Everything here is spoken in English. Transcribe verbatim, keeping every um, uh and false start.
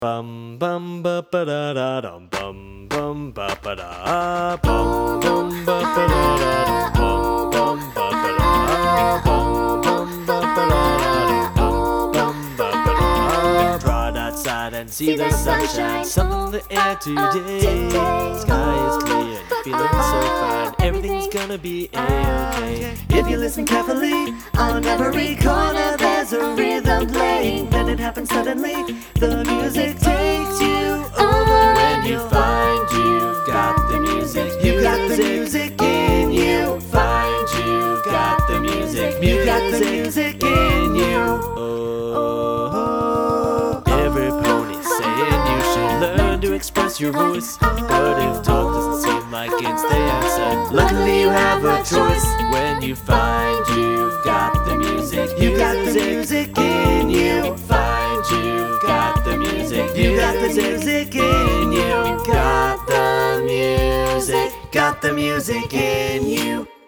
Bum bum ba ba da da dum bum bum ba ba da bum bum ba ba da da dum bum bum ba ba da bum bum ba ba da dum bum ba ba da. Run outside and see the sunshine, sun in the air today. Sky is clear and feeling so fine. Everything's gonna be a-okay. If you listen carefully, on every corner there's a rhythm playing. Then it happens suddenly, the music takes you over. When you find you've got the music, you got the music in you. Find you've got the music, you got the music in you. Oh, every pony's saying you should learn to express your voice, but if talk doesn't seem like it's the answer, luckily you have a choice. When you find you've got the music, you got the music in you. Find you've got the music, you got the music in you. Got the music, got the music in you.